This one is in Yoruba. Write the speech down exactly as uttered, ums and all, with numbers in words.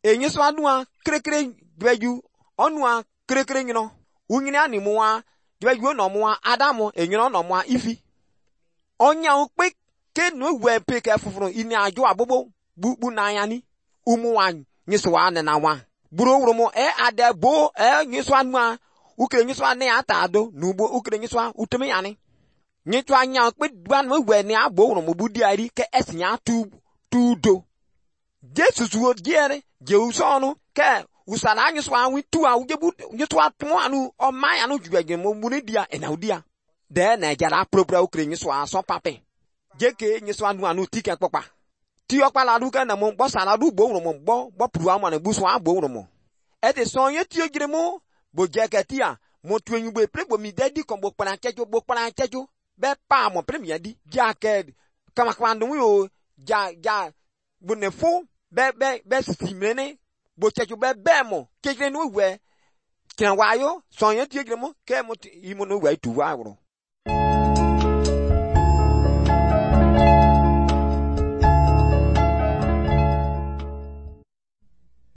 enyi so anua krekre dweju onua krekre nyino unyine ani muwa dweju no muwa adamu enyino no muwa ifi onya ukpe ke no we pe ke fufuru ini ajo abobo bubu na yani umuwa nyiso ane na wa buru wurumo e adebo e nyiso anua ukre nyiso ane atado nubo ukre nyiso utumi yani nyiso anya ukpe dwan mo we ni abo wurumo budi ari ke esinya tu tudo Jesus wo diere je usonu ke usana nyiso anwi tu a ujebu nyiso atu anu o man anu dwege mo muni dia e na udia de na jara propra ukre nyiso aso pape jeke nyiso anu anu tike popa ti okpala du ka na mo bo sala du bo wurumo bo bo pru amo na buso abo wurumo e de so ye ti ogire mo bo jeke ti a mo tuenyu bo prebo mi dadi kon bo pana chejo bo pana chejo be pa mo premier di jake kama kwando yo ja ja bonefo be be be simene bo chejo be be mo kekere no we kina wayo so ye ti ogire mo ke mo imo no we tu wa wuro